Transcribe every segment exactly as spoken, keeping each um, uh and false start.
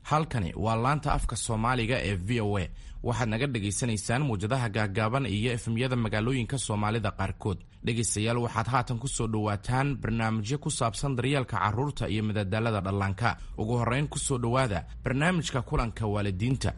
halkani waa laanta afka Soomaaliga ee V O A. waxaad naga dhageysanaysaan muujadaha gaagaaban iyo efemyada magaalooyinka Soomaalida qaarkood. dhegeystayaal waxaad haatan ku soo dhawaataan barnaamijyo ku saabsan daryeelka carruurta iyo madadaalada dhallaanka. ugu horreyn ku soo dhawaada barnaamijka kulanka waalidiinta.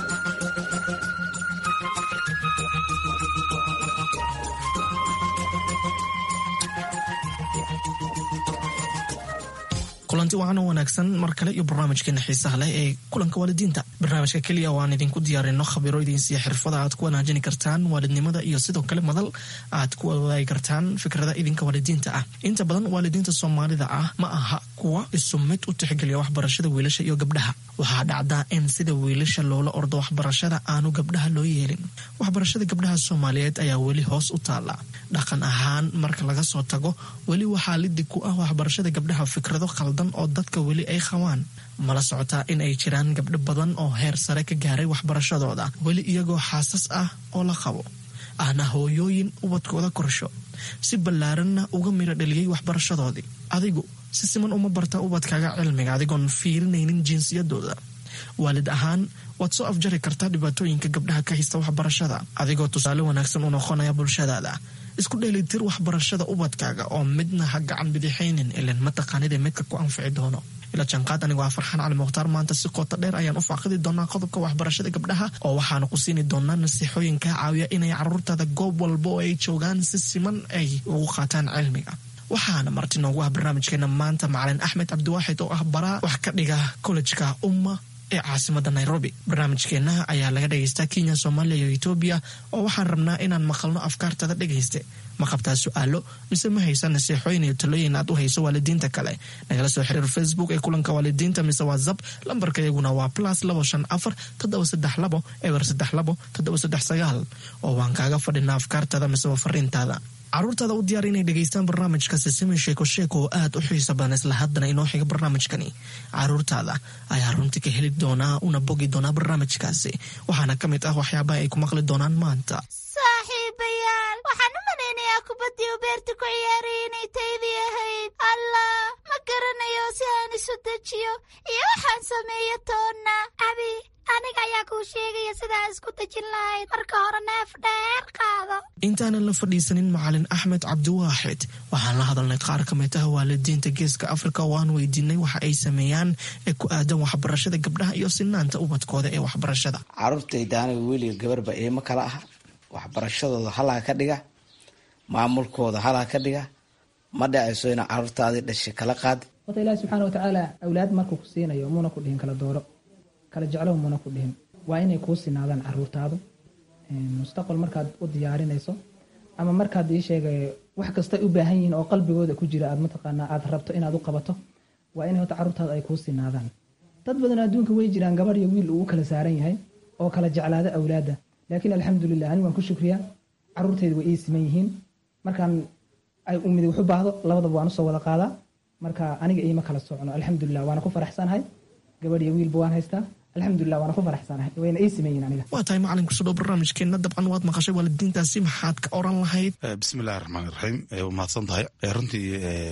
kulanti waxaan u wanaagsan mar kale iyo barnaamijkeena xiisaha leh ee kulanka waalidiinta. barnaamijka keliya waan idinku diyaarino khabiro idin siiya xirfada aad ku wanaajini kartaan waalidnimada iyo sidoo kale madal aad ku wadaagi kartaan fikrada idinka waalidiinta ah. inta badan waalidiinta Soomaalida ah ma aha kuwa isu mid u tixgeliya waxbarashada wiilasha iyo gabdhaha. waxaa dhacdaa in sida wiilasha loola ordo waxbarashada aanu gabdhaha loo yeelin. waxbarashada gabdhaha Soomaaliyeed ayaa weli hoos u taala. dhaqan ahaan marka laga soo tago weli waxaa liddi ku ah waxbarashada gabdhaha fikrado qaldan oo dadka weli ay qabaan. mala socotaa in ay jiraan gabdho badan oo heer sare ka gaaray waxbarashadooda weli iyagoo xaasas ah oo la qabo ahna hooyooyin ubadkooda korsho si ballaaranna uga miro dhaliyay waxbarashadoodii. adigu si siman uma barta ubadkaaga cilmiga adigoon fiirinaynin jinsiyadooda. waalid ahaan waad soo afjari kartaa dhibaatooyinka gabdhaha ka haysta waxbarashada adigoo tusaale wanaagsan u noqonaya bulshadaada. isku dheelitir waxbarashada ubadkaaga oo midna ha gacan bidixaynin ilan mataqaanida midka ku anfici doono. ila janqaad anigu waa Farxaan Cali Mukhtaar. maanta si qoto dheer ayaan u faaqidi doonaa qodobka waxbarashada gabdhaha oo waxaanu ku siini doonaa nasiixooyin ka caawiya inay carruurtada goob walba oo ay joogaan si siman ay ugu qaataan cilmiga. waxaana marti noogu ah barnaamijkeena maanta macalin Axmed Cabdiwaaxid oo ah baraa wax ka dhiga kollejka Umma ee caasimada Nairobi. barnaamijkeena ayaa laga dhageystaa Kenya, Soomaaliya iyo Itoobiya oo waxaan rabnaa inaan maqalno afkaartada dhageyste. ma qabtaa su'aalo mise ma haysan nasiixooyin iyo talooyin aad u hayso waalidiinta kale? nagala soo xiriir Facebook ee kulanka waalidiinta mise WhatsApp. lambarka iyaguna waa plus laba shan afar toddoba saddex labo eber saddex labo toddoba saddex sagaal oo waan kaaga fadhinaa afkaartada mise fariintaada. carruurtaada u diyaar inay dhegaystaan barnaamijka Sisimi Sheeko Sheeko oo aad u xiiso badan isla haddana inoo xiga barnaamijkani. carruurtaada ayaa runtii ka heli doonaa una bogi doonaa barnaamijkaasi. waxaana ka mid ah waxyaabaha ay ku maqli doonaan maanta. saaxiibayaal waxaan u malaynayaa kubaddii u beerta ku ciyaarayay inay taydii ahayd. allah ma garanayo si aan isu dejiyo iyo waxaan sameeyo toonna. abi aniga ayaa kuu sheegaya sidaa isku dejin lahayd. marka hore neef dheer qaado. intaanan la fadhiisanin macalin Axmed Cabdiwaaxid waxaan la hadalnay qaar ka mid ah waalidiinta Geeska Afrika oo aan weydiinay waxa ay sameeyaan ee ku aadan waxbarashada gabdhaha iyo sinaanta ubadkooda ee waxbarashada. carruurtayda aniga weliga gabarba eema kala ah. waxbarashadooda halaa ka dhiga, maamulkooda halaa ka dhiga. ma dhacayso ina carruurtaadii dhashay kala qaad. wata ilaahi subxaana watacaala awlaad markuu ku siinayo muuna ku dhihin kala dooro, kala jeclow muuna ku dhihin. waa inay kuu sinaadaan carruurtaadu mustaqbal markaad u diyaarinayso ama markaad ii sheegay wax kasta u baahan yihiin oo qalbigooda ku jira aad mataqaanaa aad rabto inaad u qabato. waa inay horta carruurtaadu ay kuu sinaadaan. dad badan adduunka way jiraan gabar iyo wiil uu kala saaran yahay oo kala jeclaada awlaadda. laakiin alxamdulilah ani waan ku shukriyaa carruurtayda way ii siman yihiin. markaan ay umidi wuxu baahdo labadaba waan usoo wada qaadaa. marka aniga iima kala socno alxamdulilah waana ku faraxsanahay. gabadh iyo wiilba waan haystaa alxamdulilah waana ku faraxsanahay wayna ii siman yihiin aniga. waa tahay macalin kusoo dhow barnaamijkeena. dabcan waad maqashay waalidiintaasi maxaad ka oran lahayd? bismillahi raxmaani raxiim. waa mahadsan tahay. runtii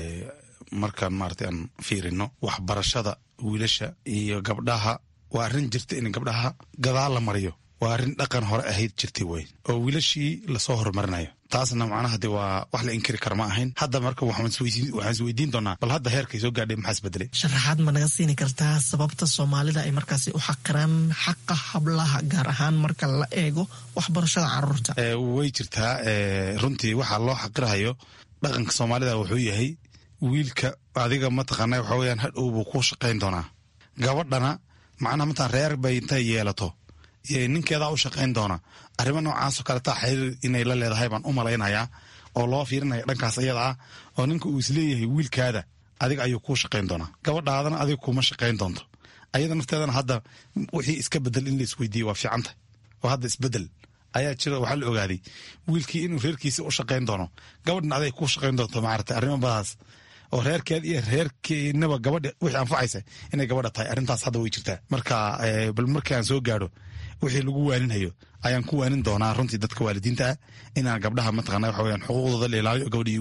markaan maaragtay aan fiirino waxbarashada wiilasha iyo gabdhaha waa arrin jirta in gabdhaha gadaal la mariyo. waa arrin dhaqan hore ahayd jirtay wey oo wiilashii lasoo horumarinayo. taasna macnaha de waa wax la inkiri kara ma ahayn. hadda marka waxaan isweydiin doonaa bal hadda heerkay soo gaadhay maxaa isbedelay? sharaxaad ma naga siini kartaa sababta Soomaalida ay markaasi u xaqiraan xaqa hablaha gaar ahaan marka la eego waxbarashada carruurta? way jirtaa. runtii waxaa loo xaqirahayo dhaqanka Soomaalida wuxuu yahay wiilka adiga mataqaanaa waxa weyaan hadhow buu ku shaqayn doonaa. gabadhana macnaha mataan reer bay intay yeelato ninkeedaa u shaqayn doona. arrimo noocaasoo kale taa xiriir inay la leedahay baan u malaynayaa oo loo fiirinaya dhankaas iyada ah oo ninka uu isleeyahay wiilkaada adiga ayuu kuu shaqayn doonaa, gabadhaadana adiga kuma shaqayn doonto. ayada nafteedana hadda wixii iska bedel in la isweydiiye waa fiicanta oo hadda isbedel ayaa jira. waxaa la ogaaday wiilkii inuu reerkiisa u shaqayn doono, gabadhna aday kuu shaqayn doonto. maarata arrimo badaas oo reerkeed iyo reerkeenaba gabadha wixii anfacaysa inay gabadha tahay. arrintaas hadda way jirtaa. marka bal markii aan soo gaadho wixii lagu waaninhayo ayaan ku waanin doonaa runtii dadka waalidiinta ah inaan gabdhaha mataqaanaa waxa weyaan xuquuqdooda la ilaaliyo gabadha iyo wiilku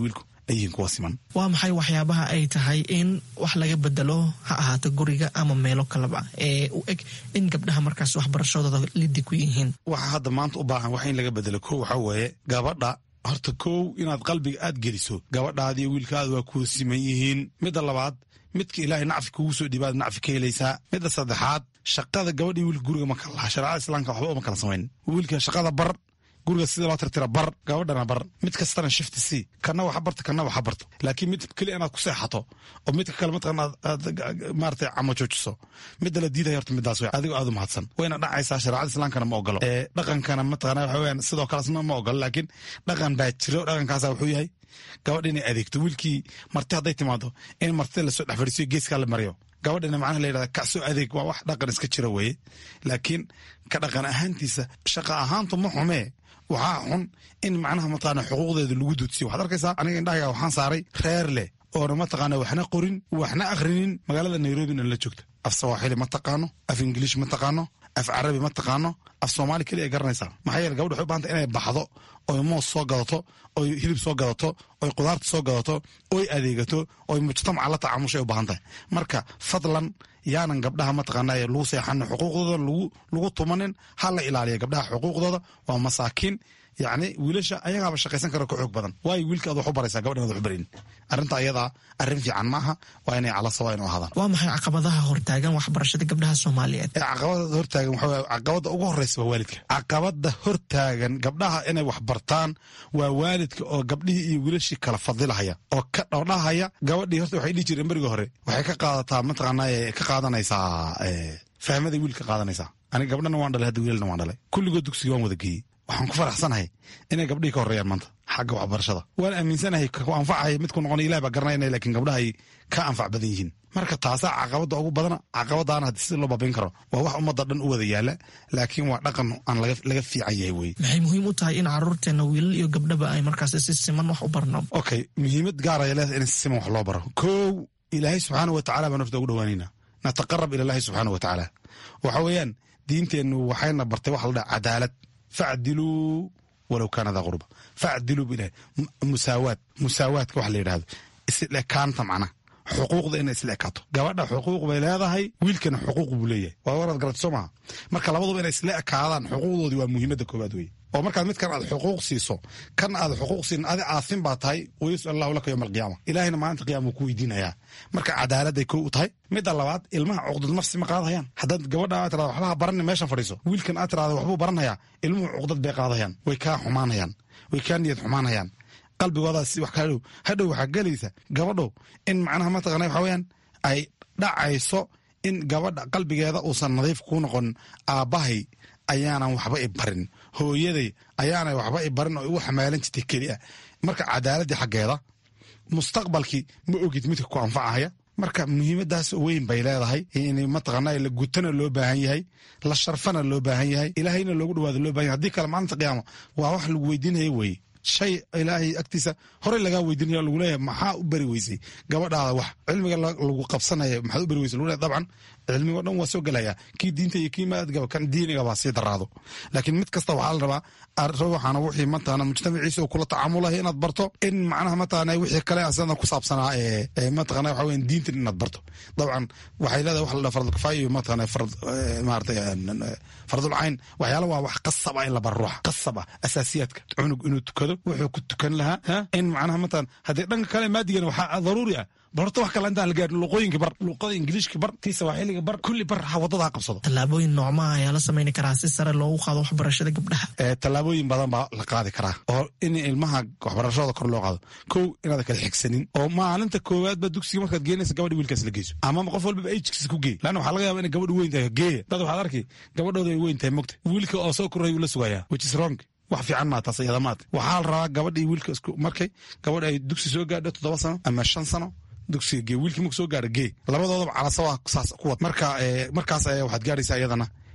ay yihiin kuwa siman. waa maxay waxyaabaha ay tahay in wax laga bedelo ha ahaato guriga ama meelo kaleba ee u eg in gabdhaha markaas waxbarashadooda lidi ku yihiin? waxa hadda maanta u baahan wax in laga bedelo kow waxaa weeye gabadha horta kow inaad qalbiga aad geliso gabadhaadiiyo wiilkaada waa kuwa siman yihiin. midda labaad midka ilaahay nacfi kugu soo dhibaad nacfi ka helaysaa. midda saddexaad shaqada gabadhii wiilka guriga ma kala laha shareecada islaamka waxba uma kala samayn. wiilka shaqada bar, guriga sida loo tirtira bar, gabadhana bar, mid kastana shifti sii, kana waxa barta kana waxa barto. laakiin mid keliya inaad ku seexato oo midka kale mataqana aad maartay camo joojiso midda la diidayo horta midaas wey adigo aad u mahadsan wayna dhacaysaa. shareecada islaamkana ma ogolo ee dhaqankana mataqana waxa weeyaan sidoo kalesna ma ogolo. laakiin dhaqan baa jiro, dhaqankaasa wuxuu yahay gabadha inay adeegto. wiilkii marti hadday timaado in martida lasoo dhex fadhiisiyo geeskaa la mariyo. gabadhana macnaha la yidhahda kacsoo adeeg waa wax dhaqan iska jira weeye. laakiin ka dhaqan ahaantiisa shaqa ahaantu ma xumee, waxaa xun in macnaha mataqaana xuquuqdeeda lagu duudsiyo. waxaad arkaysaa aniga indhahaga waxaan saaray reer leh oona mataqaana waxna qorin waxna akhrinin magaalada Nairobi na la joogta. af Sawaaxili ma taqaano, af Ingiliish ma taqaano, af Carabi ma taqaano, af Soomaali kaliya garanaysaa. maxaa yeelay gabadha waxay u baahantay inay baxdo oy moos soo gadato, oy hilib soo gadato, oy qudaarta soo gadato, oy adeegato, oy mujtamaca la tacaamushay u baahan tahay. marka fadlan yaanan gabdhaha mataqaana lagu seexanin, xuquuqdooda lagu tumanin, ha la ilaaliya gabdhaha xuquuqdooda. waa masaakiin yacni wiilasha ayagaaba shaqaysan kara ka xoog badan. waayo wiilka aad wax u baraysaa gabadhan aad wax barin. arrinta ayadaa arrin fiican maaha, waa inay calasa waa inu ahaadaan. waa maxay caqabadaha hortaagan waxbarashada gabdhaha Soomaaliyeed? ee caqabada hortaagan waxaa caqabada ugu horeysa waa waalidka. caqabada hortaagan gabdhaha inay wax bartaan waa waalidka oo gabdhihii iyo wiilashii kala fadilahaya oo ka dhowdhahaya. gabadhii horta waxay dhihi jireen beriga hore waxay ka qaadataa mataqaana ka qaadanaysaa fahmaday wiil ka qaadanaysaa. aniga gabdhana waan dhalay hadda wiilalna waan dhalay, kulligood dugsiga waan wada geeyey. waxaan ku faraxsanahay inay gabdhihii ka horreeyaan maanta xagga waxbarashada. waan aaminsanahay ku anfacaya midku noqon ilaah baa garanayna, laakiin gabdhaha ay ka anfac badan yihiin. marka taasaa caqabada ugu badana. caqabadaana haddii sida loo baabayn karo waa wax ummadda dhan u wada yaala, laakiin waa dhaqan aan laga fiican yahay weye. maxay muhiim u tahay in caruurteena wiilal iyo gabdhaba ay markaas si siman wax u barno? okay, muhiimad gaar ay leedahay in si siman wax loo baro. kow, ilaahay subxaanahu watacaala baa nafta ugu dhawaanayna, nataqarab ila llahi subxaanahu watacaala. waxa weeyaan diinteennu waxayna bartay waxa la dhaha cadaalad. facdiluu walow kaana daa qurba. facdiluu bilahi musaawaad. musaawaadka waxa la yidhahdo isla ekaanta macnaha xuquuqda inay isla ekaato. gabadha xuquuq bay leedahay, wiilkana xuquuq buu leeyahay. waa waraad garata soo maha. marka labaduba inay isla ekaadaan xuquuqdoodii waa muhiimadda koowaad weye. oo markaad midkan aad xuquuq siiso kan aad xuquuq siin adi aafin baa tahay, wayasal allahu laka yowma alqiyaama. ilaahayna maalinta qiyaama wuu ku weydiinayaa. marka cadaaladday kow u tahay. midda labaad, ilmaha cuqdad nafsi ma qaadahayaan. haddaad gabadha aad tirada waxbaha barani meeshan fadhiiso, wiilkan aad tirada waxbuu baranhayaa, ilmuhu cuqdad bay qaadahayaan, way kaa xumaanayaan, way kaa niyad xumaanayaan. qalbigoodaas wax ka hadhow hadhow waxaa gelaysa gabadhow in macnaha mataqana waxa weyaan ay dhacayso in gabadha qalbigeeda uusan nadiif kuu noqon. aabbahay ayaanan waxba i barin, hooyaday ayaanay waxba i barin oo igu xamaalan jirtay keliya. marka cadaaladii xaggeeda mustaqbalkii ma ogid midka ku anfacahaya. marka muhiimadaas weyn bay leedahay in mataqaana la gutana loo baahan yahay, la sharfana loo baahan yahay, ilaahayna loogu dhawaado loo baahan yahay. haddii kale maalinta qiyaama waa wax lagu weydiinaya weye. shay ilaahay agtiisa horey lagaa weydiinaya lagu leeyahay maxaa u bari weysay gabadhaada wax cilmiga lagu qabsanaya maxaad u bari weysay lagu leeyahay. dabcan cilmigo dhan waa soo gelaya, kii diinta iyo kii maadgaba kan diiniga baa sii daraado. laakiin mid kasta waxaa la rabaa waxaana wixii mataqaana mujtamaciisa oo kula tacaamulahay inaad barto, in macnaha mataqaana wixii kale asana ku saabsanaa ee mataqaana waxa weyn diintan inaad barto. dabcan waxay leedahay wax la dhaha fardul kifaaya iyo mataqaana fard maartay fardul cayn. waxyaala waa wax qasab ah in la baro, ruuxa qasab ah asaasiyaadka. cunug inuu tukado wuxuu ku tukan lahaa, in macnaha mataqaana haddii dhanka kale maadigana waxaa daruuri ah barto wax kale intaan la gaarin. luqooyinka bar, luqada ingiliishka bar, tii sawaaxiliga bar, kulli bar ha wadada ha qabsado. tallaabooyin noocmaa ayaa la samayni karaa si sare loogu qaado waxbarashada gabdhaha? tallaabooyin badan baa la qaadi karaa oo in ilmaha waxbarashadooda kor loo qaado. kow, inaada kala xigsanin oo maalinta koowaadba dugsiga markaad geenaysa gabadha wiilkaas la geyso, ama qof walbaba ajkiisa ku geey. laanna waxaa laga yaaba inay gabadhu weyn tahay geeya. dad waxaad arki gabadhooda ay weyn tahay mogta, wiilka oo soo korray la sugayaa, which is wrong. wax fiican maa taas iyada maad. waxaa la rabaa gabadhii wiilka isku markay gabadha ay dugsi soo gaadho toddoba sano ama shan sano dugsiga gee, wiilkii marku soo gaadho gee, labadoodaba calasa waa saas ku wad. marka markaas ayaa waxaad gaadhaysaa iyadana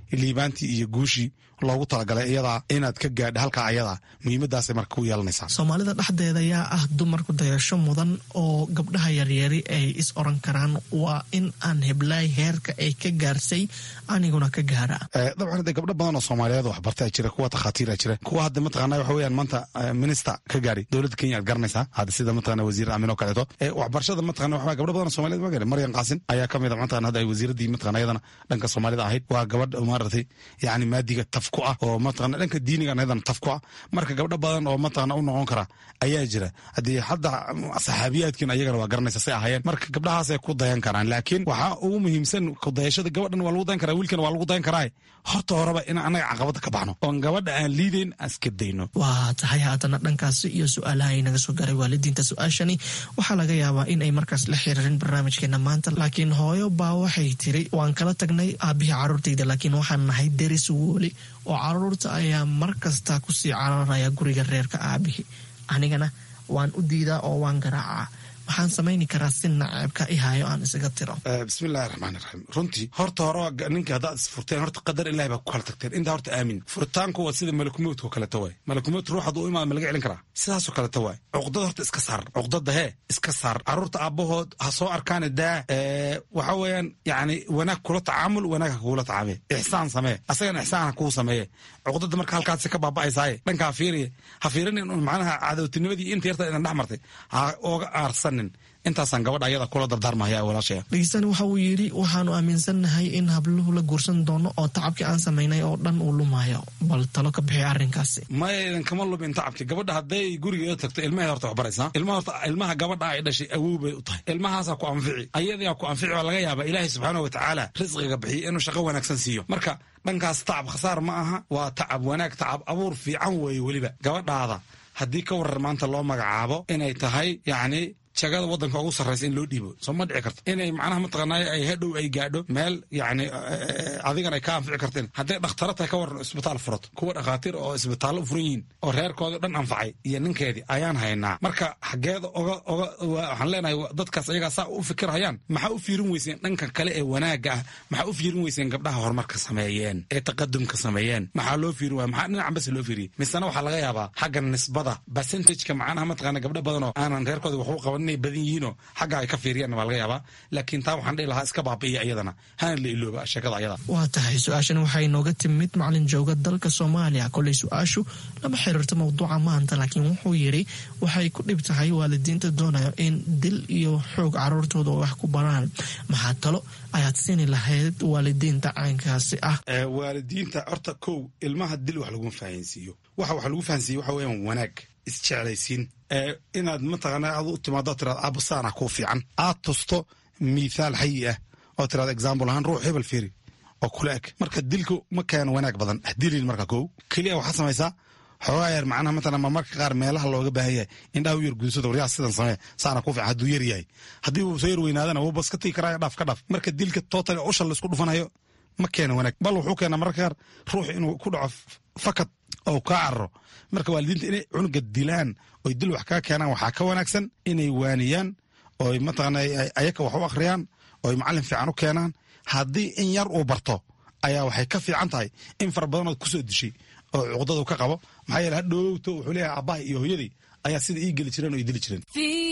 liibaantii iyo guushii loogu talagalay iyadaa inaad ka gaadha halkaa ayadaa muhiimadaasay marka ku yeelanaysaa. Soomaalida dhexdeeda ayaa ah dumarku dayasho mudan oo gabdhaha yaryari ay is oran karaan waa in aan heblaay heerka ay ka gaarsay aniguna ka gaara. dabcan hadda gabdho badan oo Soomaaliyeed wax bartay jira, kuwa takhaatiir jira, kuwa hadda mataqaanaa waxa weeyaan maanta minister ka gaari dowladda Kenya aad garanaysaa hadda sida mataqaanaa wasiir Aamin oo kaleeto ee waxbarashada mataqaanaa waxa gabdho badan oo Soomaaliyeed ma gaari. Maryam Qaasin ayaa kamid ah mataqaanaa hadda ay wasiiradii mataqaanaa iyadana dhanka Soomaalida ahayd, waa gabadh maartay yaani maadiga tafku ah oo mataqaanaa dhanka diiniga iyadana tafku ah. marka gabdho badan oo mataqaanaa u noqon kara ayaa jira. hadii hadda saxaabiyaadkiina ayagana waa garanaysaa say ahaayeen, marka gabdhahaas ay ku dayan karaan. laakiin waxa ugu muhiimsan ku dayashada gabadhan waa lagu dayan karaa, wiilkan waa lagu dayan karaa. horta horeba in anaga caqabada ka baxno oon gabadha aan liideyn aska dayno. waa tahay haddana dhankaasi iyo su-aalaha ay naga soo garay waalidiinta. su-aashani waxaa laga yaabaa in ay markaas la xiriirin barnaamijkeena maanta, laakiin hooyo baa waxay tiri waan kala tagnay aabihii carruurtayda laakiin waxaan nahay deris wooli oo carruurta ayaa mar kasta kusii cararaya guriga reerka aabihii, anigana waan u diidaa oo waan garaacaa. waxaan samayni karaa si naceebka ihaayo aan isaga tiro. bismillahi raxmaani raxiim. runtii horta hore ninka haddaad isfurteen horta qadar ilaahi baa ku kala tagteen. intaa horta aamin. furitaanku waa sida malakumowdka oo kaleeto waay. malakumowd ruux hadduu u imaado ma laga celin karaa, sidaasoo kaleeto waay. cuqdada horta iska saar, cuqdada hee iska saar. carruurta aabbahood ha soo arkaane daa waxa weeyaan yacni wanaag kula tacaamul, wanaag ha kugula tacaamee, ixsaan samee, asagana ixsaan ha kuu sameeye. cuqdada marka halkaasi ka baaba'aysaaye dhankaa fiiriye ha fiirinin macnaha cadowtinimadii inta yarta idan dhex martay ha ooga aarsan. intaasaan gabadha ayada kula dardaarmahaya walaashaya. dhegeystaani waxa uu yidhi waxaanu aaminsannahay in habluhu la guursan doono oo tacabkii aan samaynay oo dhan uu lumayo, bal talo ka bixi arrinkaasi. maydan kama lumin tacabki. gabadha hadday gurigeeda tagto ilmaheeda horta wax baraysaa. ilmaha horta ilmaha gabadha ay dhashay awow bay u tahay. ilmahaasaa ku anfici, ayadaa ku anfici waa laga yaabaa ilaahay subxaanahu watacaala risqiga bixiya inuu shaqo wanaagsan siiyo. marka dhankaas tacab khasaar ma aha, waa tacab wanaag, tacab abuur fiican weeye. weliba gabadhaada haddii ka warar maanta loo magacaabo inay tahay yacni shaqada wadanka ugu sarraysa in loo dhiibo, soo ma dhici karto inay macnaha mataqaanaa ay hadhow ay gaadho meel yacni adigana ay ka anfici karteen. hadday dhakhtaro tahay ka waran isbitaal furato, kuwa dhakhaatiir oo isbitaallo u furan yihiin oo reerkooda dhan anfacay iyo ninkeedii ayaan haynaa. marka xaggeeda oga oga waxaan leenahay dadkaas ayagaa saa u fikirhayaan, maxaa u fiirin weyseen dhanka kale ee wanaagga ah? maxaa u fiirin weyseen gabdhaha horumarka sameeyeen ee taqadumka sameeyeen? maxaa loo fiirin waaya? maxaa dhinacan bas loo fiiriyey? misena waxaa laga yaabaa xagga nisbada percentageka macnaha mataqaana gabdho badan oo aanan reerkooda wax u qaban badan yihiinoo xagga ay ka fiiriyaan waa laga yaabaa. laakiin taa waxaan dhihi lahaa iska baabi'iya iyadana hana la ilooba sheekada ayada. waa tahay su-aashan waxay nooga timid macalin jooga dalka Soomaaliya. koley su-aashu lama xiriirto mawduuca maanta, laakiin wuxuu yidhi waxay ku dhib tahay waalidiinta doonayo in dil iyo xoog carruurtooda wax ku baraan. maxaa talo ayaad siini lahayd waalidiinta caynkaasi ah? waalidiinta horta kow ilmaha dil wax laguma fahansiiyo. waxa wax lagu fahansiiyo waxa weeyaan wanaag, isjeclaysiin, inaad mataqaanaa aad u timaado tiraad aabasaana kuu fiican, aad tusto mithaal xayi ah oo tiraad example ahaan ruux hebel fiiri oo kula eg. marka dilku ma keeno wanaag badan, dilin marka kow keliya waxaad samaysaa xoogaa yar macnaha matalan ma marka qaar meelaha looga baahan yahay indhaha u yar guudsada waryaha sidan samee saana kuu fiican hadduu yar yahay. haddii uu soo yar weynaadana wuu bas ka tigi karaayo dhaaf ka dhaaf. marka dilka tootali usha laisku dhufanayo ma keeno wanaag, bal wuxuu keenaa mararka qaar ruux inuu ku dhaco fakad oo kaa cararo. marka waalidiinta inay cunuga dilaan oy dil wax kaa keenaan waxaa ka wanaagsan inay waaniyaan oy mataqaana ayaka wax u akhriyaan oy macallin fiican u keenaan. haddii in yar uu barto ayaa waxay ka fiican tahay in fara badanood kusoo dishay oo cuqdadu ka qabo. maxaa yeele hadhowto wuxuu leeyahay aabbahay iyo hooyadii ayaa sida ii geli jireen oo ii dili jireen.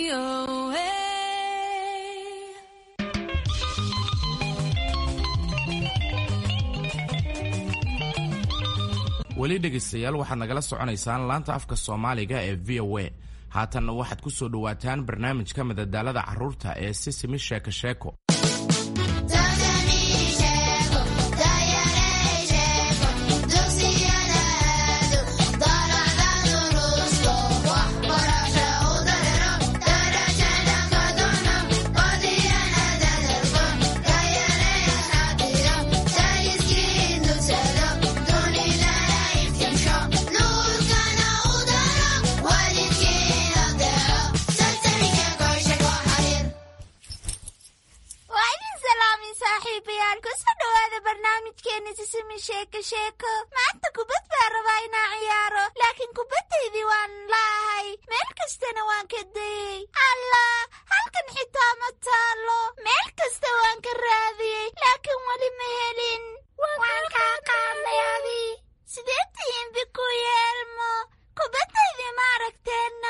weli dhegaystayaal waxaad nagala soconaysaan laanta afka soomaaliga ee v o a. haatanna waxaad ku soo dhowaataan barnaamijka madadaalada carruurta ee sisimi sheeko sheeko. maanta kubad baa rabaa inaa ciyaaro, laakiin kubaddaydii waan laahay, meel kastana waan ka dayey. allah halkan xitaa ma taalo, meel kasta waan ka raadiyey, laakiin weli ma helin. waan kaa qaadnay abi. Sidee tihiin Biku iyo Elmo? Kubaddaydii ma aragteenna?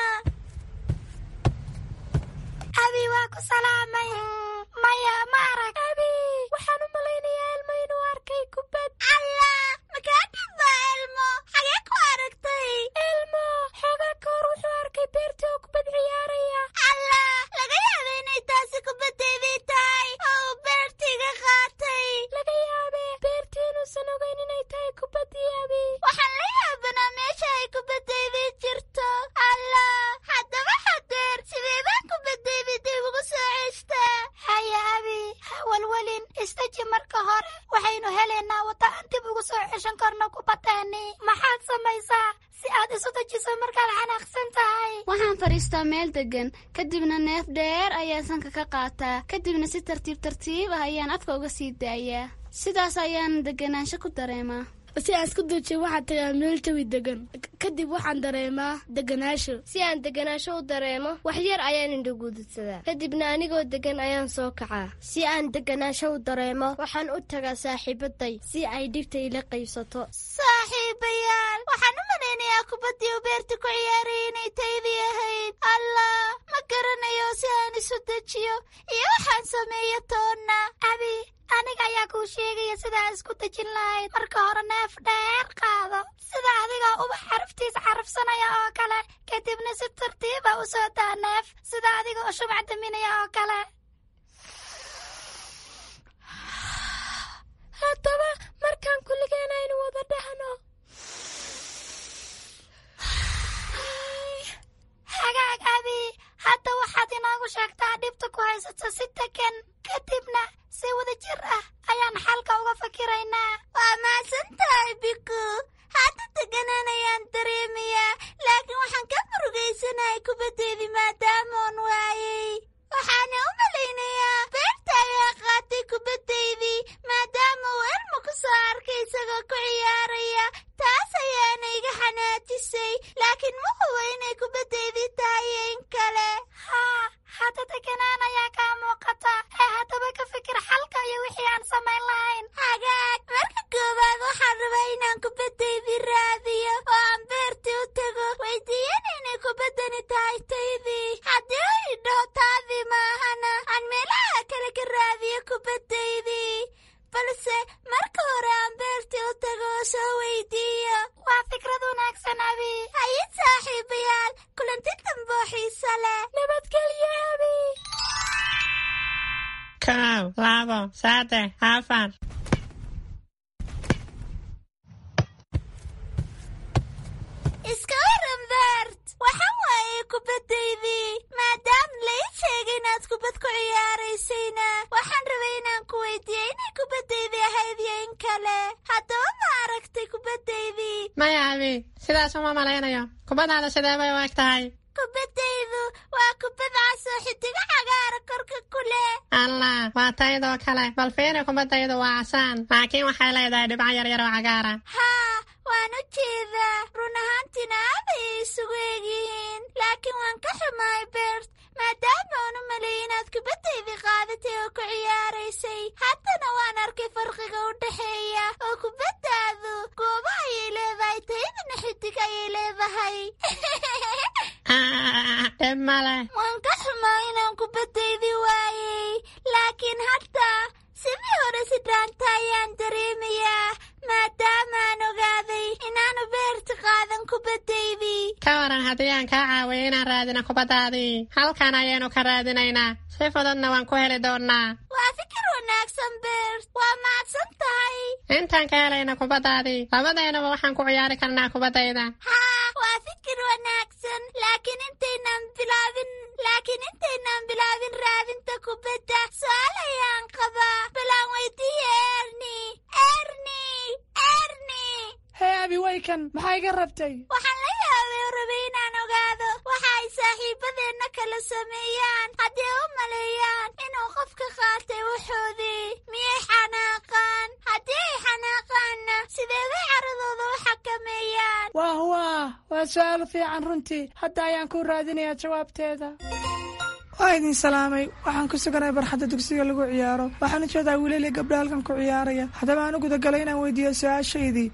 Abi waa ku salaamay. Maya ma arag. Abi waxaan u malaynayaa Elmo inuu arkay kubad. Allah makaa dhibba Elmo. Xagee ku aragtay? Elmo xoogaa ka hor wuxuu arkay beerta oo kubad ciyaaraya. Allah laga yaabay inay taasi kubaddaydii tahay oo beertiiga qaatay. Laga yaabee beertii inuusan ogeyn inay tahay kubaddii abi. Waxaan la yaabanaa meesha ay kubaddaydii jirto. Allah haddaba hadeer sidee baan kubaddaydii dib ugu soo ceshtaa? Haya abi ha walwalin istaji marka hore waxaynu helaynaa wadda aan dib ugu soo ceshan karno kubaddeeni. Maxaad samaysaa si aad isu dejiso markaad xanaaqsan tahay? Waxaan fadhiistaa meel degan, kadibna neef dheer ayaan sanka ka qaataa, kadibna si tartiib tartiib ah ayaan afka uga sii daayaa. Sidaas ayaan deganaansho ku dareemaa. Si aan isku dejiyo waxaan tagaa meel jawi degan, kadib waxaan dareemaa deganaasho. Si aan deganaasho u dareemo wax yar ayaan indhaguudadsadaa, kadibna anigoo degan ayaan soo kacaa. Si aan deganaasho u dareemo waxaan u tagaa saaxiibaday si ay dhibta ila qaybsato. Saaxiibayaal waxaan u malaynayaa kubaddii u beerta ku ciyaarayay inay taydii ahayd. Allah ma garanayo si aan isu dejiyo iyo waxaan sameeyo toonna. Abi aniga ayaa kuu sheegaya sidaa isku dejin lahayd. Marka hore neef dheer qaado sida adiga ubax xaraftiisa xarafsanaya oo kale, kadibna si tartiiba u soo daa neef sida adiga u shumac daminaya oo kale. Haddaba markaan kulligeen aynu wada dhahno hagaag abi, hadda waxaad inoogu sheegtaa dhibta ku haysata si degan, kadibna si wada jir ah ayaan xalka uga fakiraynaa. Waa mahadsantahay Biku. Hadda deganaan ayaan dareemayaa, laakiin waxaan ka murugaysanahay kubaddeedii maadaama oon waayey. Waxaana u malaynayaa beerta ayaa qaatay kubaddaydii maadaama uu Elmo ku soo arkay isagoo ku ciyaaraya. Taas ayaana iga xanaajisay, laakiin ma hubo inay kubaddaydii tahay in kale. Haa hadda deganaan ayaa kaa muuqata ee haddaba ka fikir xalka iyo wixii aan samayn lahayn. Hagaag marka koowaad waxaan rabaa inaan kubaddaydii raadiyo oo aan beertii u tago weydiiyana inay kubaddani tahay taydii. haddii ay idhaho taadii maahana aan meelaha kale ka raadiyo kubaddaydii, balse marka hore aan beertii u tago oo soo weydiiyo. Waa fikrad wanaagsan abi. Haye saaxiibayaal kulanti dambe oo xiiso leh. Nabadgelyo abi. Kow labo saddex afar. Iska waran beert, waxaan waayey kubaddaydii maadaama la ii sheegay inaad kubad ku ciyaaraysayna. waxaan rabay inaan ku weydiiyey inay kubaddaydii ahayd iyo in kale. haddaba ma aragtay kubaddaydii? Maya abi, sidaas uma malaynayo. kubadaada sidee bay u eg tahay? kubaddaydu waa kubad cas oo xidigo cagaara korka ku leh. Allah waa taydoo kale, bal fiiri kubaddaydu waa casaan laakiin waxay leedahay dhibco yaryar oo cagaara. haa waan u jeedaa, run ahaantiina aad ayay isugu egyihiin, laakiin waan ka xumahay beert maadaama aan u maleeyay inaad kubaddaydii qaadatay oo ku ciyaaraysay. haddana waan arkay farqiga u dhexeeya oo kubaddaadu goobo ayay leedahay taydina xidig ayay leedahay. dhib male. waan ka xumaa inaan kubaddaydii waayey, laakiin hadda sidii hore si dhaanta ayaan dareemayaa maadaama aan ogaaday inaanu beerta qaadan kubaddaydii. ka waran haddii aan kaa caawiyo inaan raadino kubaddaadii? halkan ayaynu ka raadinaynaa, si fududna waan ku heli doonnaa. waa fikir wanaagsan beert, waa mahadsan tahay. intaan ka helayna kubaddaadii labadeenaba waxaan ku ciyaari karnaa kubaddayda. haa waa fikir wanaagsan, laakiin intaynaan bilaabin laakiin intaynaan bilaabin raadinta kubadda su'aal ayaan qabaa. balaan weydiiye erni erni erni. hee abi waykan maxaa iga rabtay? waxaan la yaabay oo rabay inaan ogaado waxa ay saaxiibadeenna kala sameeyaan haddii u maleeyaan inuu qofka qaatay waxoodii. miyay xanaaqaan? haddii ay xanaaqaanna sidee bay caradooda u xakameeyaan? waah waah waa su'aal fiican runtii. hadda ayaan ku raadinayaa jawaabteeda. waa idin salaamay. waxaan ku suganahay barxadda dugsiga lagu ciyaaro. waxaan u jeedaa wiilal iyo gabdho halkan ku ciyaaraya. haddaba aan u gudagalay inaan weydiiyo su-aashaydii.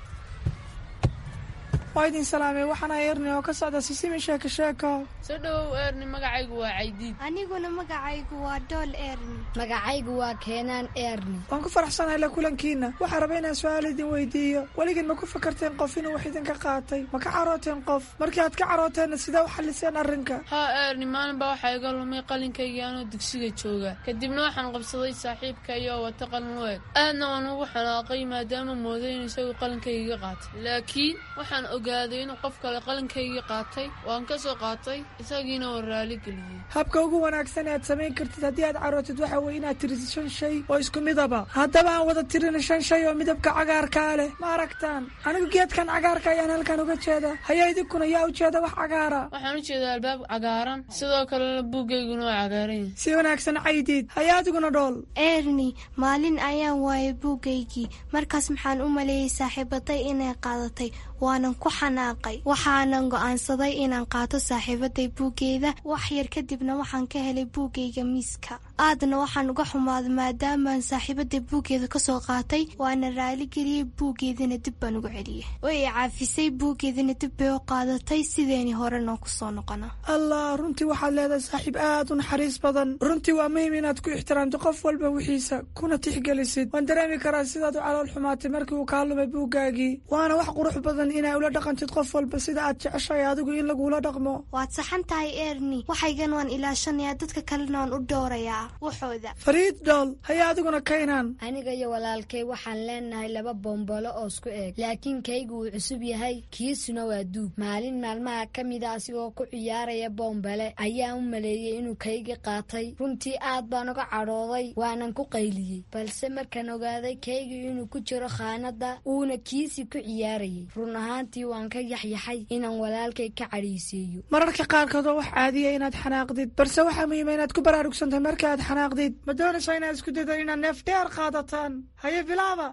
waa idin salaamay. waxaana erni oo ka socda sisimi sheeko sheeko. soo dhowow erni, magacaygu waa Caydiid. aniguna magacaygu waa Dool Erni. magacaygu waa Keenaan Erni. waan ku faraxsanahay la kulankiina. waxaan rabaa inaan su-aal idin weydiiyo. weligiin ma ku fakarteen qof inuu wax idinka qaatay? ma ka carooteen qof? markii aad ka carooteenna sidee u xalliseen arrinka? haa erni, maalin baa waxaa iga lumay qalinkaygii anoo dugsiga jooga. kadibna waxaan qabsaday saaxiibkay oo wata qalin u eg. aadna waan ugu xanaaqay maadaama mooday in isagu qalinkaygii qaatay. laakiin waxaan ogaaday inuu qof kale qalinkaygii qaatay. waan ka soo qaatay isagiina oo raali geliyey. habka ugu wanaagsan ee aad samayn kartid haddii aad carootid waxa weye inaad tirisid shan shay oo isku midaba. haddaba aan wada tirina shan shay oo midabka cagaarkaa leh. ma aragtaan? anigu geedkan cagaarka ayaan halkan uga jeeda. hayaa idinkuna yaa ujeeda wax cagaara? waxaan u jeedaa albaab cagaaran, sidoo kalena buuggayguna waa cagaaran. si wanaagsan Caydiid. hayaa adiguna Dhool? Erni, maalin ayaan waayay buuggaygii. markaas maxaan u maleeyey saaxiibaday inay qaadatay. waanan ku xanaaqay. waxaanan go'aansaday inaan qaato saaxiibaday buuggeeda. wax yar kadibna waxaan ka helay buuggayga miiska. aadna waxaan uga xumaaday maadaamaan saaxiibaday buuggeeda ka soo qaatay. waana raali geliyey, buuggeedana dib baan ugu celiyey. way i caafisay, buuggeedana dib bay u qaadatay. sideeni hore noo ku soo noqona. allah, runtii waxaad leedahay saaxiib aad u naxariis badan. runtii waa muhiim inaad ku ixtiraamto qof walba wixiisa kuna tixgelisid. waan dareemi karaa sidaad u calool xumaatay markii uu kaa lumay buuggaagii. waana wax qurux badan inaa ula dhaqantid qof walba sida aad jeceshahay adigu in lagula dhaqmo. waad saxan tahay Erni. waxaygan waan ilaashanayaa, dadka kalena waan u dhowrayaa waxooda. Fariid, Dhool, hayaa adiguna Kaynaan? aniga iyo walaalkay waxaan leenahay laba bombolo oo isku eeg, laakiin kaygu wuu cusub yahay, kiisuna waa duug. maalin maalmaha ka mida asigoo ku ciyaaraya bombale ayaan u maleeyey inuu kaygi qaatay. runtii aad baan uga cadhooday, waanan ku qayliyey. balse markaan ogaaday kaygi inuu ku jiro khaanada uuna kiisi ku ciyaarayay, run ahaantii waan ka yaxyaxay inaan walaalkay ka cadhaysiiyo. mararka qaarkood waa wax caadiya inaad xanaaqdid, balse waxaa muhiima inaad ku baraarugsantahay marka aad xanaaqdid. ma doonaysaa inaad isku daydo inaad neef dheer qaadataan? haye bilaaba.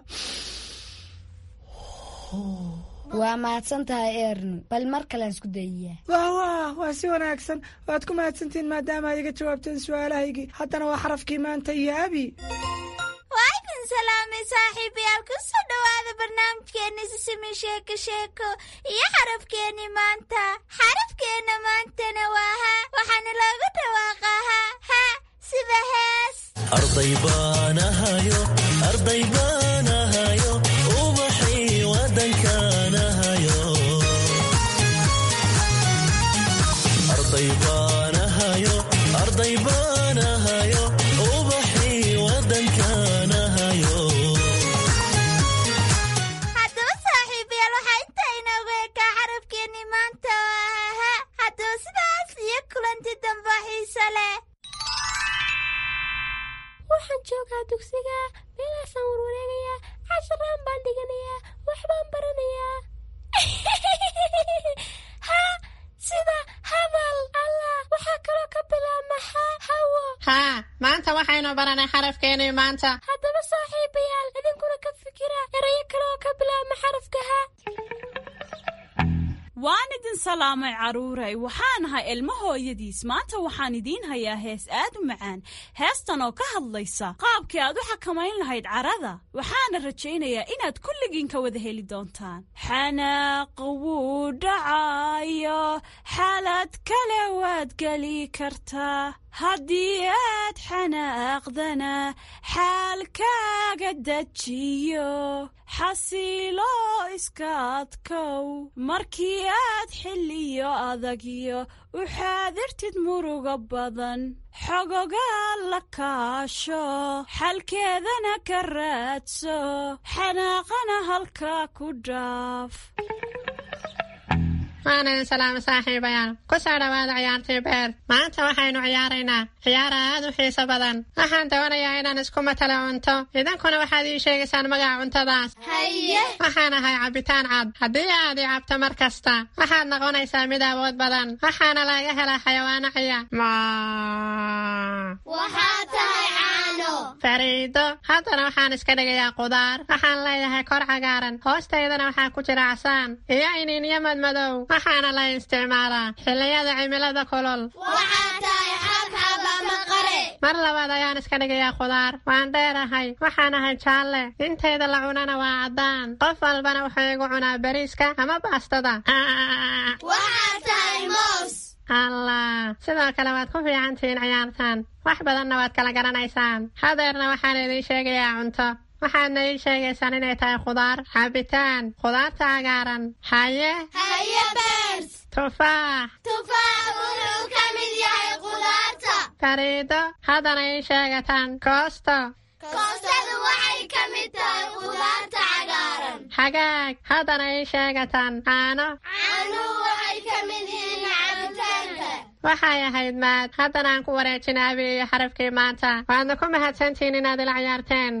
waa mahadsan tahay Erni, bal mar kalean isku dayiyaa. wah wah waa si wanaagsan. waad ku mahadsantiin maadaama aad iga jawaabteen su-aalahaygii. haddana waa xarafkii maanta iyo Abi. waa idin salaamay saaxiibayaal. ku soo dhowaada barnaamijkeenni sisimi sheeko sheeko iyo xarafkeenni maanta. xarafkeenna maantana waa ha. waxaana loogu dhawaaqaa ha ha sida hees. arday baanahayo arday baanahayo ubaxii wadankaanahayo arday baanahayo arday baanahayo ubaxii wadankaanahayo. haddaba saaxiibayaal waxaa intaa inoogu ekaa xarafkeenni maanta waa ha. haddaba sidaas iyo kulanti damba xiiso leh. waxaan joogaa dugsiga, meelaasaan warwareegayaa, casharaan baan dhiganayaa, waxbaan baranayaa. ha sida hadal. allah, waxaa kaloo ka bilaabma ha hawo. haa, maanta waxaynu baranay xarafkeenii maanta. haddaba saaxiibayaal, idinkuna ka fikira erayo kale oo ka bilaabma xarafka ha. waan idin salaamay carruuray. waxaan ahay ilmo hooyadiis. maanta waxaan idiin hayaa hees aad u macaan. heestan oo ka hadlaysa qaabkii aad u xakamayn lahayd carada. waxaana rajaynayaa inaad kulligiin ka wada heli doontaan. xanaaq wuu dhacayo, xaalad kale waad geli kartaa. haddii aad xanaaqdana xaalkaaga dejiyo, xasiilo iska adkow. markii aad xilliyo adagyo u xaadirtid muruga badan, xogogaa la kaasho, xalkeedana ka raadso, xanaaqana halkaa ku dhaaf. waan idin salaamay saaxiibayaal. ku soo dhowaada ciyaartii beer. maanta waxaynu ciyaaraynaa ciyaar aad u xiiso badan. waxaan doonayaa inaan isku matalo cunto, idinkuna waxaad ii sheegaysaan magaca cuntadaas. haye. waxaan ahay cabitaan cad. haddii aad ii cabto mar kasta waxaad noqonaysaa mid awood badan. waxaana laga helaa xayawaano ciya. waxaa tahay caano. fariido. haddana waxaan iska dhigayaa qudaar. waxaan leeyahay kor cagaaran, hoostaydana waxaa ku jira casaan iyo iniinyo madmadow. waxaana la isticmaalaa xilliyada cimilada kulul. waxaa tahay xabxab. mar labaad ayaan iska dhigayaa khudaar waan dheerahay waxaan ahay jaalle intayda la cunana waa caddaan qof walbana wuxuu igu cunaa bariiska ama baastada waxaa tahay moos allah sidoo kale waad ku fiican tihiin ciyaartaan wax badanna waad kala garanaysaan hadeerna waxaan idiin sheegayaa cunto waxaadna ii sheegaysaan inay tahay khudaar cabitaan khudaarta cagaaran haye haye beers tufaax tufaax wuxuu ka mid yahay khudaarta fariido haddana ii sheegataan koosto koostadu waxay ka mid tahay khudaarta cagaaran xagaag haddana ii sheegataan caano caanuhu waxay ka mid yihiin cabitaanka waxay ahayd maad haddana aan ku wareejin abi iyo xarafkii maanta waadna ku mahadsantihiin inaad ila ciyaarteen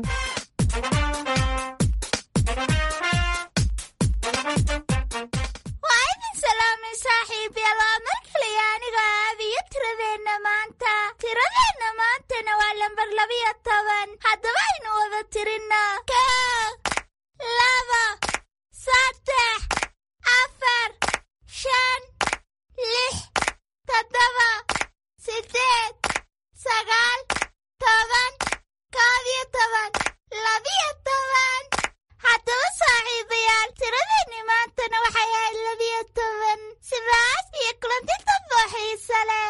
waa idin salaamay saaxiibayaal waa mar kaliya aniga aabiyo tiradeenna maanta tiradeenna maantana waa lambar labiyo toban haddaba aynu wada tirinno kow laba saddex afar shan lix toddoba sideed sagaal toban koob iyo toban labiyo toban haddaba saaxiibayaal tiradeenni maantana waxay ahayd labiyo toban sidaas iyo kulanti dambo xiise leh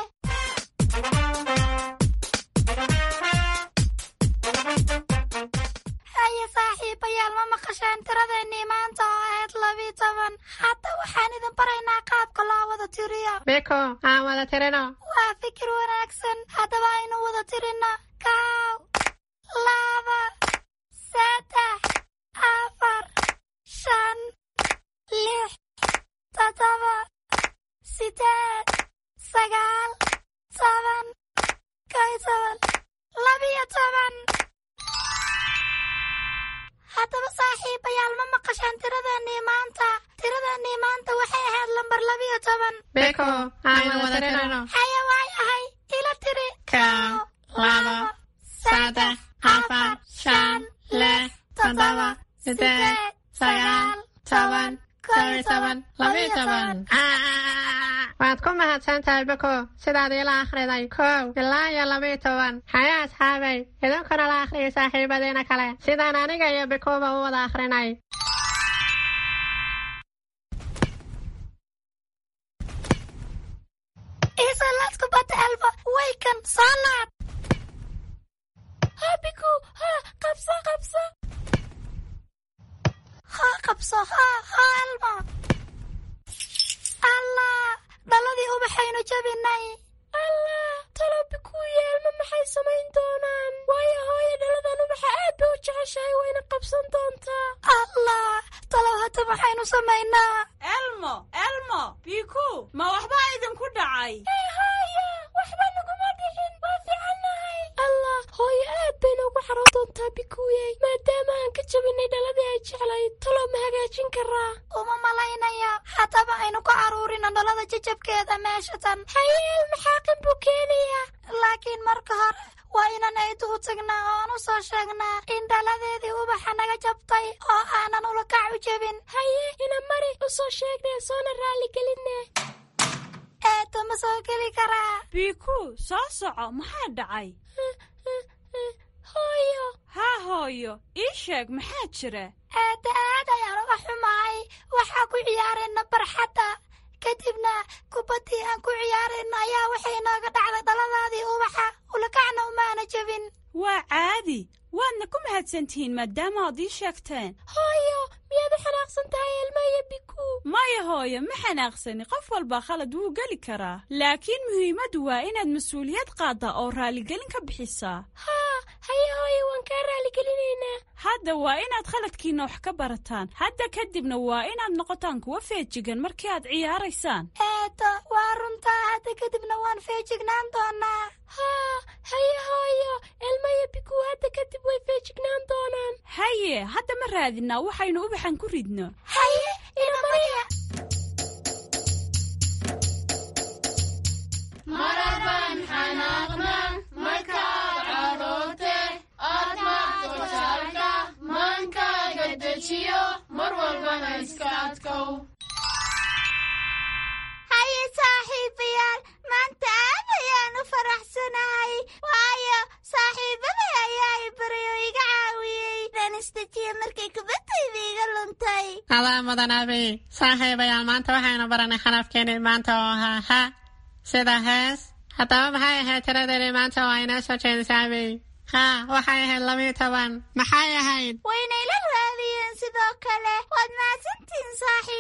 haye saaxiibayaal ma maqasheen tiradeenni maanta oo ahayd labiyo toban hadda waxaan idin baraynaa qaabka loo wada tiriyo biko aan wada tirino waa fikir wanaagsan haddaba aynu wada tirino kow laba saddex afar shan lix toddoba sideed sagaal toban kow iyo toban labiyo toban haddaba saaxiibayaal ma maqasheen tiradeenii maanta tiradeenii maanta waxay ahayd lambar labiyo toban biko aan wada tirino haya waayahay ila tiri kow laba saddex afar shan lix toddoba sideed sagaal toban kow iyo toban labiyo toban waad ku mahadsan tahay biko sidaad iila akhriday kow ilaa iyo labiyo toban haya asxaabay idinkuna la akhriyay saaxiibadiina kale sidaan aniga iyo bikuba u wada akhrinay isalaadku bata elba waykan saalaad ha biku ha qabso qabso ha qabso ha ha elma allah dhaladii ubaxaynu jabinay allah talo biku iyo elma maxay samayn doonaan waayo hooyo dhaladan ubaxa aad bay u jeceshahay wayna qabsan doontaa allah talo hadda maxaynu samaynaa elmo elmo biku ma waxbaa idinku dhacay haya waxba naguma dhicin waa fiicannahay allah hooyo aad bayna ugu xaroon doontaa bikuuyey maadaama aan ka jabinay dhaladii ay jeclayd talo ma hagaajin karaa uma malaynaya haddaba aynu ku caruurina dhalada jajabkeeda meesha tan haye elma xaaqin buu keenayaa laakiin marka hore waa inaan aydu u tagnaa oo aan u soo sheegnaa in dhaladeedii ubaxa naga jabtay oo aanan ulakac u jebin haye ina mari u soo sheegnee soona raalli gelinne eeto ma soo geli karaa biku soo soco maxaa dhacay hooyo haa hooyo ii sheeg maxaa jira eedda aad ayaan uga xumahay waxaa ku ciyaarayna barxadda kadibna kubaddii aan ku ciyaarayna ayaa waxay nooga dhacday dhaladaadii ubaxa ulakacna umaana jebin waa caadi waadna ku mahadsantihiin maadaama aad ii sheegteen hooyo miyaad u xanaaqsan tahay elma iyo biku maya hooyo ma xanaaqsani qof walbaa khalad wuu geli karaa laakiin muhiimaddu waa inaad mas-uuliyad qaaddaa oo raaligelin ka bixisaa haa haye hooyo waan kaa raalligelinaynaa hadda waa inaad khaladkiinna wax ka barataan hadda kadibna waa inaad noqotaan kuwa feejigan markii aad ciyaaraysaan eeto waa runtaa hadda kadibna waan feejignaan doonaa haa haye hooyo elma iyo biku hadda kadib way feejignaan doonaan haye hadda ma raadinaa waxaynu ubaxan ku ridno haye ina mariya marabaan xanaaqna markaad caroote aad maaqtotalka maankaaga dejiyo mar walbana iska adkow haye saaxiibayaal maanta aad ayaan u faraxsanahay waayo dejiya markay kubaddayda iga luntay. adaa mudan abi saaxiibayaal maanta waxaynu baranay xarafkeeni maanta oo ahaa ha sida hees. haddaba maxay ahayd tiradeeni maanta oo aynoo soo jeedisay abi? ha waxay ahayd labiyo toban. maxay ahayd? waynayla raadiyeen sidoo kale. waad mahadsantihiin saaxiib.